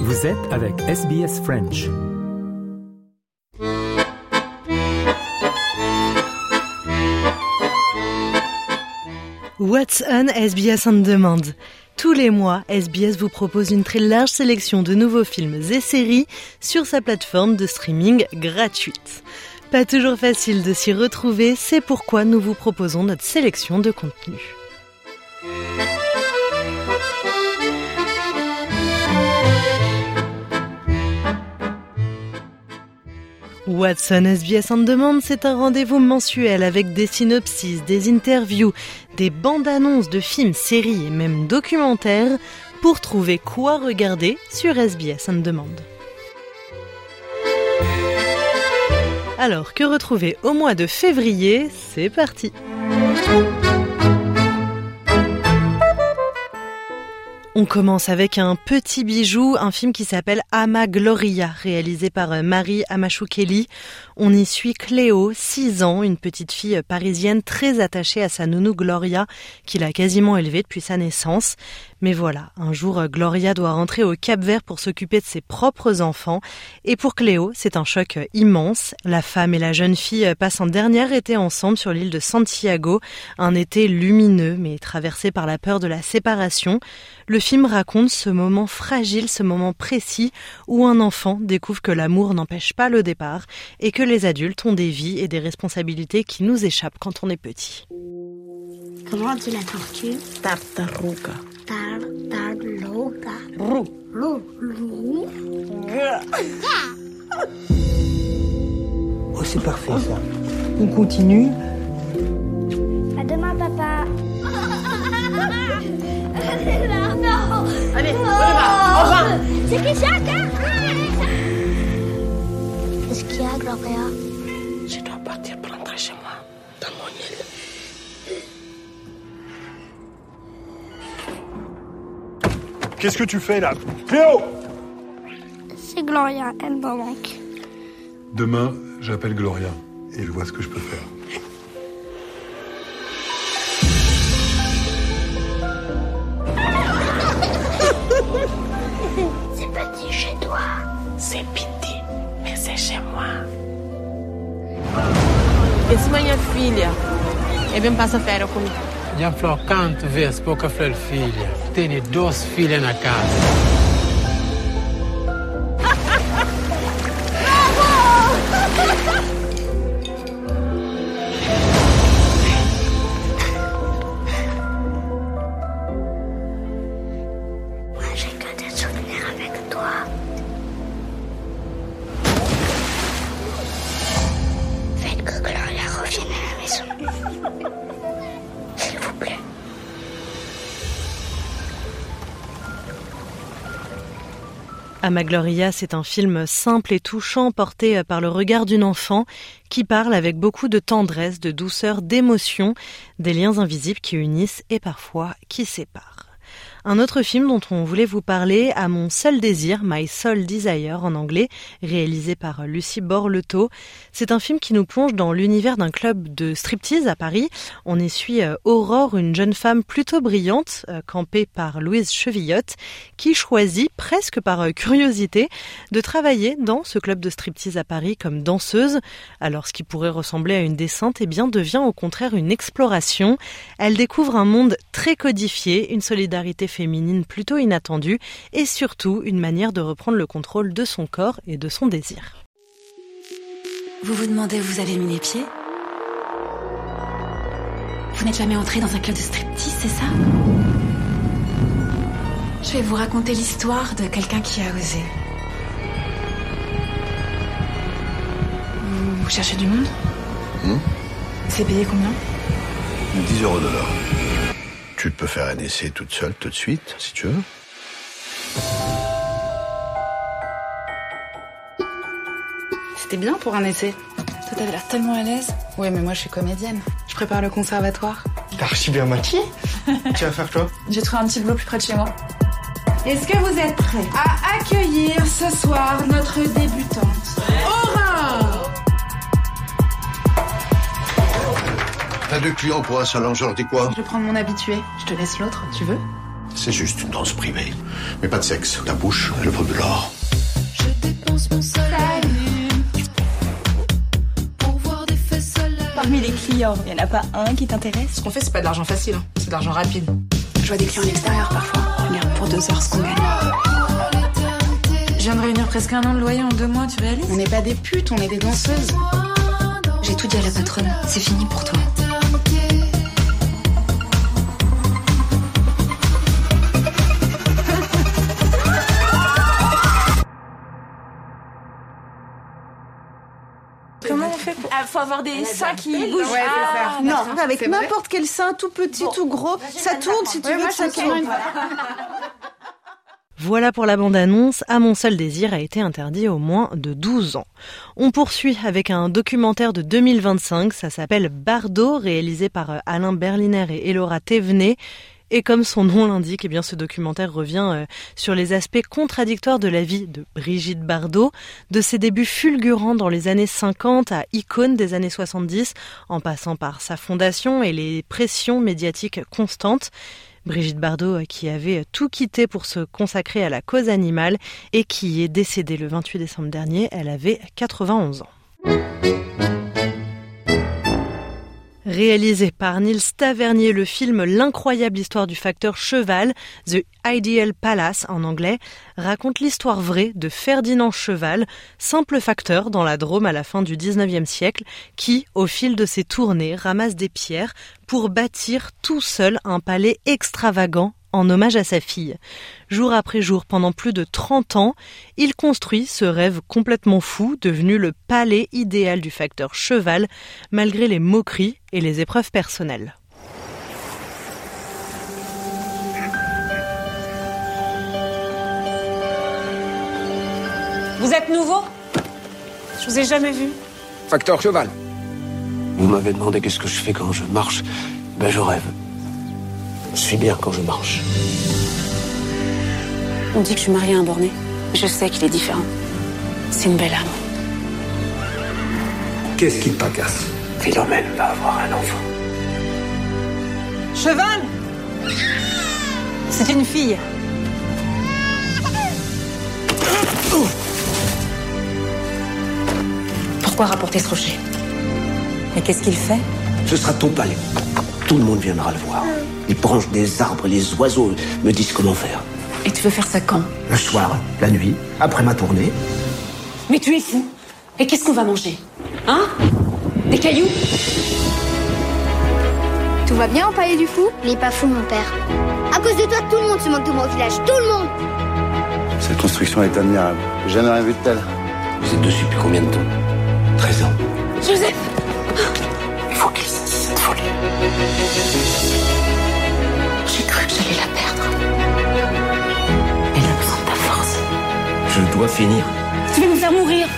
Vous êtes avec SBS French. What's on SBS On Demand? Tous les mois, SBS vous propose une très large sélection de nouveaux films et séries sur sa plateforme de streaming gratuite. Pas toujours facile de s'y retrouver, c'est pourquoi nous vous proposons notre sélection de contenus. What's on SBS On Demand, c'est un rendez-vous mensuel avec des synopsis, des interviews, des bandes-annonces de films, séries et même documentaires pour trouver quoi regarder sur SBS On Demand. Alors, que retrouver au mois de février? C'est parti! On commence avec un petit bijou, un film qui s'appelle Ama Gloria, réalisé par Marie Amachukeli. On y suit Cléo, 6 ans, une petite fille parisienne très attachée à sa nounou Gloria, qu'il a quasiment élevée depuis sa naissance. Mais voilà, un jour, Gloria doit rentrer au Cap-Vert pour s'occuper de ses propres enfants. Et pour Cléo, c'est un choc immense. La femme et la jeune fille passent un dernier été ensemble sur l'île de Santiago, un été lumineux mais traversé par la peur de la séparation. Le film raconte ce moment fragile, ce moment précis où un enfant découvre que l'amour n'empêche pas le départ et que les adultes ont des vies et des responsabilités qui nous échappent quand on est petit. Comment on dit la tortue? Tartaruga. Tartaruga. Roux. Lou. Oh, c'est parfait ça. On continue. À demain, papa. Non. Allez, on y va, au revoir. C'est qui ça, Qu'est-ce qu'il y a, Gloria? Je dois partir pour rentrer chez moi, dans mon île. Qu'est-ce que tu fais là? Cléo! C'est Gloria, elle me manque. Demain, j'appelle Gloria et je vois ce que je peux faire. C'est petit chez toi. C'est petit, mais c'est chez moi. Esse minha filha é bem passa férias comigo. Já falou quanto vezes pouca flor filha. Tenho 2 filhas na casa. Moi, j'ai que des souvenirs avec toi. Faites que Gloria revienne à la maison. S'il vous plaît. Ama Gloria, c'est un film simple et touchant porté par le regard d'une enfant qui parle avec beaucoup de tendresse, de douceur, d'émotion, des liens invisibles qui unissent et parfois qui séparent. Un autre film dont on voulait vous parler, À mon seul désir, My Sole Desire en anglais, réalisé par Lucie Borletot. C'est un film qui nous plonge dans l'univers d'un club de striptease à Paris. On y suit Aurore, une jeune femme plutôt brillante, campée par Louise Chevillotte, qui choisit, presque par curiosité, de travailler dans ce club de striptease à Paris comme danseuse. Alors ce qui pourrait ressembler à une descente, eh bien, devient au contraire une exploration. Elle découvre un monde très codifié, une solidarité féminine plutôt inattendue et surtout une manière de reprendre le contrôle de son corps et de son désir. Vous vous demandez où vous avez mis les pieds? Vous n'êtes jamais entré dans un club de striptease, c'est ça? Je vais vous raconter l'histoire de quelqu'un qui a osé. Vous cherchez du monde? C'est payé combien? 10 € de l'heure. Tu peux faire un essai toute seule, tout de suite, si tu veux. C'était bien pour un essai. Toi, t'avais l'air tellement à l'aise. Oui, mais moi, je suis comédienne. Je prépare le conservatoire. T'as archi bien maquillé. Tu vas faire quoi? J'ai trouvé un petit boulot plus près de chez moi. Est-ce que vous êtes prêts à accueillir ce soir notre débutante, Aurore? T'as 2 clients pour un seul, j'en dis quoi? Je vais prendre mon habitué. Je te laisse l'autre, tu veux? C'est juste une danse privée. Mais pas de sexe. La bouche, elle veut de l'or. Je dépense mon salaire pour voir des fesses solaires. Parmi les clients, il n'y en a pas un qui t'intéresse? Ce qu'on fait, c'est pas de l'argent facile, hein. C'est de l'argent rapide. Je vois des clients à l'extérieur parfois. Regarde pour 2 heures ce qu'on gagne. Je viens de réunir presque 1 an de loyer en 2 mois, tu réalises? On n'est pas des putes, on est des danseuses. J'ai tout dit à la patronne. C'est fini pour toi. Comment on fait pour... faut avoir des seins qui bougent. Ouais, faut faire. Non, avec n'importe quel sein, tout petit, tout gros, ça tourne si tu veux que ça tourne. Voilà pour la bande-annonce. À mon seul désir a été interdit au moins de 12 ans. On poursuit avec un documentaire de 2025. Ça s'appelle Bardot, réalisé par Alain Berliner et Elora Thévenet. Et comme son nom l'indique, eh bien ce documentaire revient sur les aspects contradictoires de la vie de Brigitte Bardot, de ses débuts fulgurants dans les années 50 à icône des années 70, en passant par sa fondation et les pressions médiatiques constantes. Brigitte Bardot qui avait tout quitté pour se consacrer à la cause animale et qui est décédée le 28 décembre dernier. Elle avait 91 ans. Réalisé par Nils Tavernier, le film L'incroyable histoire du facteur Cheval, The Ideal Palace en anglais, raconte l'histoire vraie de Ferdinand Cheval, simple facteur dans la Drôme à la fin du 19e siècle, qui, au fil de ses tournées, ramasse des pierres pour bâtir tout seul un palais extravagant en hommage à sa fille. Jour après jour, pendant plus de 30 ans, il construit ce rêve complètement fou, devenu le palais idéal du facteur Cheval, malgré les moqueries et les épreuves personnelles. Vous êtes nouveau? Je vous ai jamais vu. Facteur Cheval. Vous m'avez demandé qu'est-ce que je fais quand je marche. Ben je rêve. Je suis bien quand je marche. On dit que je suis mariée à un borné. Je sais qu'il est différent. C'est une belle âme. Qu'est-ce qui te tracasse? Philomène va avoir un enfant. Cheval! C'est une fille. Pourquoi rapporter ce rocher? Mais qu'est-ce qu'il fait? Ce sera ton palais. Tout le monde viendra le voir. Les branches des arbres, les oiseaux me disent comment faire. Et tu veux faire ça quand? Le soir, la nuit, après ma tournée. Mais tu es fou. Et qu'est-ce qu'on va manger? Hein? Des cailloux? Tout va bien au palais du fou? Il est pas fou, mon père. À cause de toi, tout le monde se moque de moi au village. Tout le monde! Cette construction est admirable. J'ai jamais rien vu de tel. Vous êtes dessus depuis combien de temps? 13 ans. Joseph! Il faut qu'il cesse cette folie. J'ai cru que j'allais la perdre. Elle a besoin de ta force. Je dois finir. Tu vas me faire mourir.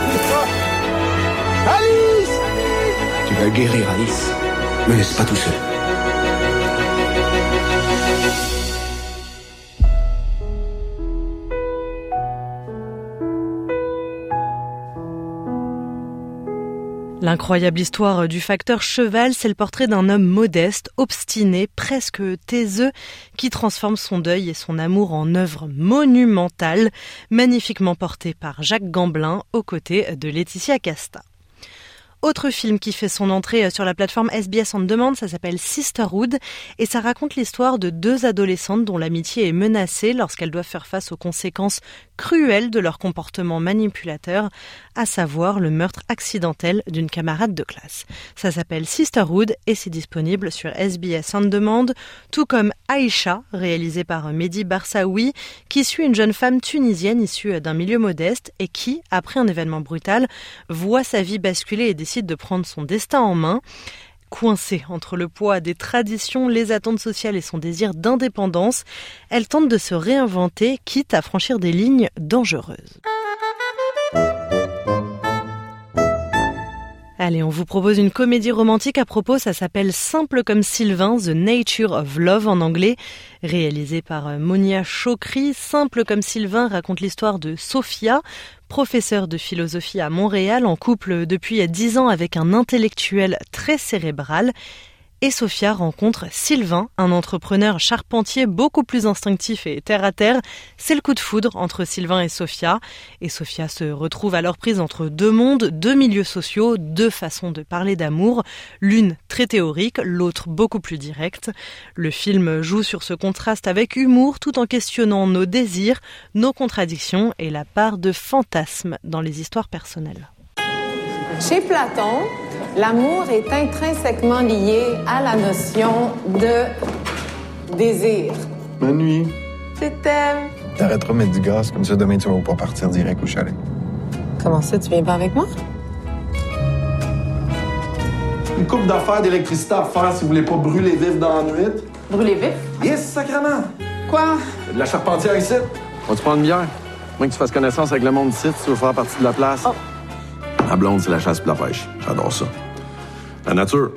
Alice! Tu vas guérir, Alice. Me laisse pas tout seul. L'incroyable histoire du facteur Cheval, c'est le portrait d'un homme modeste, obstiné, presque taiseux, qui transforme son deuil et son amour en œuvre monumentale, magnifiquement portée par Jacques Gamblin aux côtés de Laetitia Casta. Autre film qui fait son entrée sur la plateforme SBS On Demand, ça s'appelle Sisterhood et ça raconte l'histoire de 2 adolescentes dont l'amitié est menacée lorsqu'elles doivent faire face aux conséquences cruelles de leur comportement manipulateur, à savoir le meurtre accidentel d'une camarade de classe. Ça s'appelle Sisterhood et c'est disponible sur SBS On Demand, tout comme Aïcha, réalisé par Mehdi Barsaoui, qui suit une jeune femme tunisienne issue d'un milieu modeste et qui, après un événement brutal, voit sa vie basculer et décide de prendre son destin en main. Coincée entre le poids des traditions, les attentes sociales et son désir d'indépendance, elle tente de se réinventer, quitte à franchir des lignes dangereuses. Allez, on vous propose une comédie romantique à propos, ça s'appelle Simple comme Sylvain, The Nature of Love en anglais, réalisé par Monia Chokri. Simple comme Sylvain raconte l'histoire de Sophia, professeure de philosophie à Montréal, en couple depuis 10 ans avec un intellectuel très cérébral. et Sophia rencontre Sylvain, un entrepreneur charpentier beaucoup plus instinctif et terre-à-terre. C'est le coup de foudre entre Sylvain et Sophia se retrouve alors prise entre deux mondes, deux milieux sociaux, deux façons de parler d'amour, l'une très théorique, l'autre beaucoup plus directe. Le film joue sur ce contraste avec humour tout en questionnant nos désirs, nos contradictions et la part de fantasme dans les histoires personnelles. Chez Platon, l'amour est intrinsèquement lié à la notion de désir. Bonne nuit. Je t'aime. T'arrêteras de mettre du gaz, comme ça demain tu vas pas partir direct au chalet. Comment ça, tu viens pas avec moi? Une coupe d'affaires d'électricité à faire si vous voulez pas brûler vif dans la nuit. Brûler vif? Yes, sacrément! Quoi? De la charpentière ici. Vas-tu prendre une bière? Moins que tu fasses connaissance avec le monde ici, si tu veux faire partie de la place. Oh. La blonde, c'est la chasse et la pêche. J'adore ça. La nature.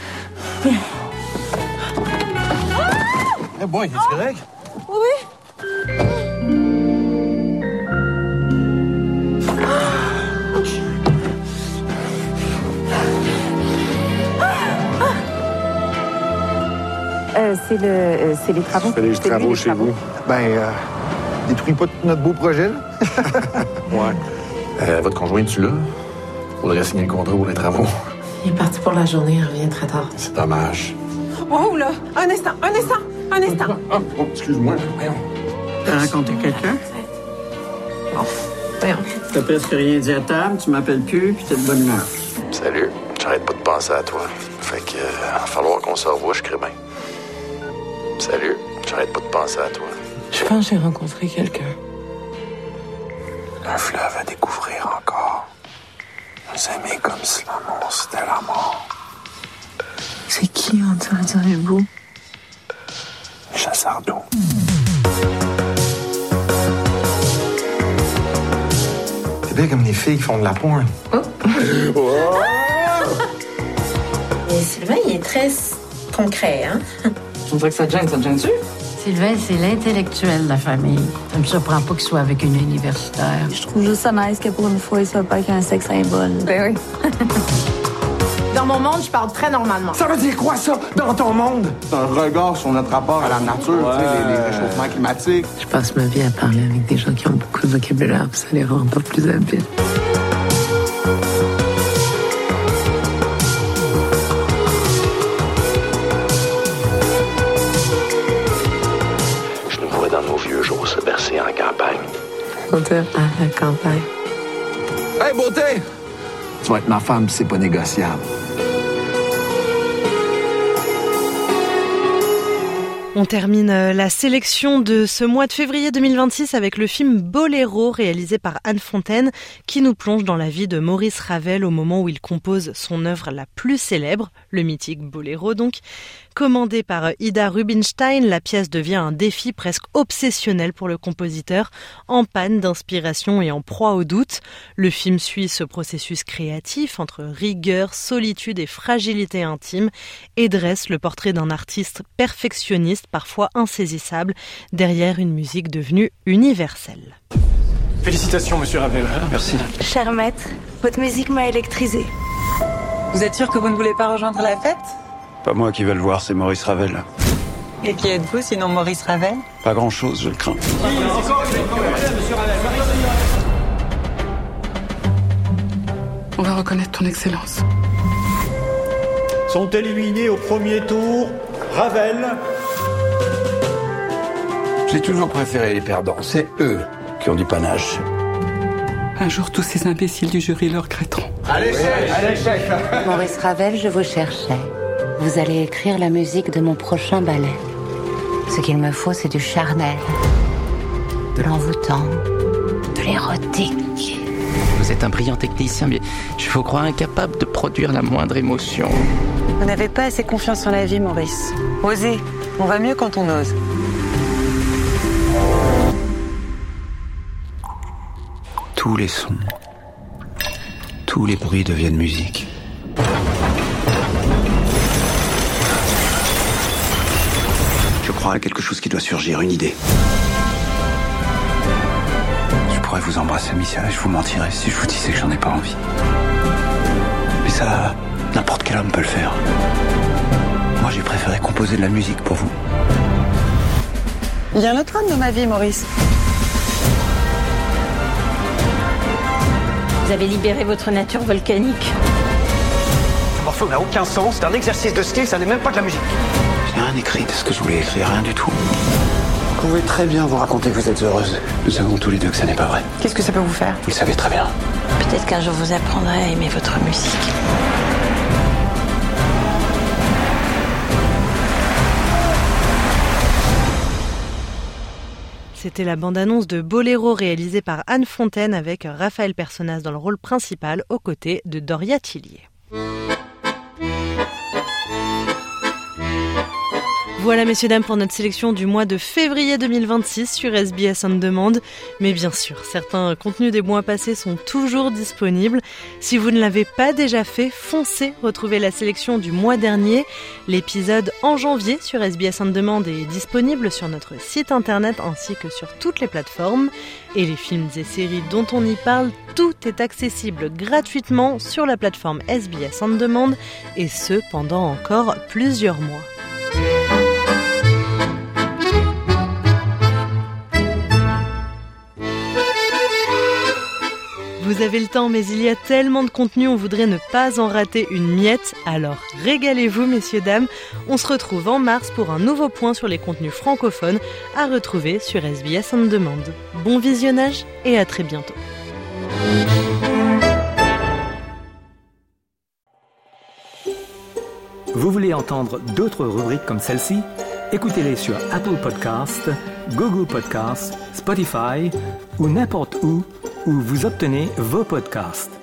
Eh boy, es-tu correct? Oui. C'est les travaux. C'est les travaux chez vous. Détruis pas tout notre beau projet, là. Ouais. Votre conjoint, tu là? Faudrait signer le contrat pour les travaux. Il est parti pour la journée, il revient très tard. C'est dommage. Oh là! Un instant! Oh, excuse-moi. Voyons. T'as rencontré quelqu'un? Bon, voyons. T'as presque rien dit à table, tu m'appelles plus, puis t'es de bonne humeur. Salut. J'arrête pas de penser à toi. Fait que, va falloir qu'on se revoie, je crée bien. Salut. J'arrête pas de penser à toi. Je pense que j'ai rencontré quelqu'un. Un fleuve à découvrir encore. Nous aimer comme si l'amour, c'était la mort. C'est qui, on dirait-vous? Chasseur d'eau. C'est bien comme les filles qui font de la porn. Et Sylvain, il est très concret, hein? On dirait que ça te gêne-tu? Sylvain, c'est l'intellectuel de la famille. Ça me surprend pas qu'il soit avec une universitaire. Je trouve juste ça nice que pour une fois, il soit pas qu'un sexe symbole. Ben oui. Dans mon monde, je parle très normalement. Ça veut dire quoi, ça, dans ton monde? C'est un regard sur notre rapport à la nature, tu sais, les réchauffements climatiques. Je passe ma vie à parler avec des gens qui ont beaucoup de vocabulaire, puis ça les rend pas plus habiles. Je nous vois dans nos vieux jours se bercer en campagne. On dirait à la campagne. Hey, beauté! Tu vas être ma femme, c'est pas négociable. On termine la sélection de ce mois de février 2026 avec le film Boléro réalisé par Anne Fontaine qui nous plonge dans la vie de Maurice Ravel au moment où il compose son œuvre la plus célèbre, le mythique Boléro donc. Commandée par Ida Rubinstein, la pièce devient un défi presque obsessionnel pour le compositeur, en panne d'inspiration et en proie au doute. Le film suit ce processus créatif entre rigueur, solitude et fragilité intime et dresse le portrait d'un artiste perfectionniste, parfois insaisissable, derrière une musique devenue universelle. Félicitations, monsieur Ravel. Merci. Cher maître, votre musique m'a électrisé. Vous êtes sûr que vous ne voulez pas rejoindre la fête? Pas moi qui veux le voir, c'est Maurice Ravel. Et qui êtes-vous, sinon Maurice Ravel? Pas grand-chose, je le crains. On va reconnaître ton excellence. Sont éliminés au premier tour Ravel. J'ai toujours préféré les perdants. C'est eux qui ont du panache. Un jour, tous ces imbéciles du jury le regretteront. Allez, chef! Maurice Ravel, je vous cherchais. Vous allez écrire la musique de mon prochain ballet. Ce qu'il me faut, c'est du charnel, de l'envoûtant, de l'érotique. Vous êtes un brillant technicien, mais je vous crois incapable de produire la moindre émotion. Vous n'avez pas assez confiance en la vie, Maurice. Osez. On va mieux quand on ose. Tous les sons, tous les bruits deviennent musique. Je crois à quelque chose qui doit surgir, une idée. Je pourrais vous embrasser, Missia, et je vous mentirais si je vous disais que j'en ai pas envie. Mais ça, n'importe quel homme peut le faire. Moi, j'ai préféré composer de la musique pour vous. Il y a un autre homme dans ma vie, Maurice. Vous avez libéré votre nature volcanique. Ce morceau n'a aucun sens, c'est un exercice de style, ça n'est même pas de la musique. J'ai rien écrit de ce que je voulais écrire, rien du tout. Vous pouvez très bien vous raconter que vous êtes heureuse. Nous savons tous les deux que ça n'est pas vrai. Qu'est-ce que ça peut vous faire? Vous le savez très bien. Peut-être qu'un jour vous apprendrez à aimer votre musique. C'était la bande-annonce de Boléro réalisée par Anne Fontaine avec Raphaël Personnaz dans le rôle principal aux côtés de Doria Tillier. Voilà, messieurs, dames, pour notre sélection du mois de février 2026 sur SBS On Demand. Mais bien sûr, certains contenus des mois passés sont toujours disponibles. Si vous ne l'avez pas déjà fait, foncez retrouver la sélection du mois dernier. L'épisode en janvier sur SBS On Demand est disponible sur notre site internet ainsi que sur toutes les plateformes. Et les films et séries dont on y parle, tout est accessible gratuitement sur la plateforme SBS On Demand, et ce pendant encore plusieurs mois. Vous avez le temps, mais il y a tellement de contenu, on voudrait ne pas en rater une miette. Alors régalez-vous, messieurs, dames. On se retrouve en mars pour un nouveau point sur les contenus francophones à retrouver sur SBS On Demand. Bon visionnage et à très bientôt. Vous voulez entendre d'autres rubriques comme celle-ci? Écoutez-les sur Apple Podcasts, Google Podcasts, Spotify ou n'importe où vous obtenez vos podcasts.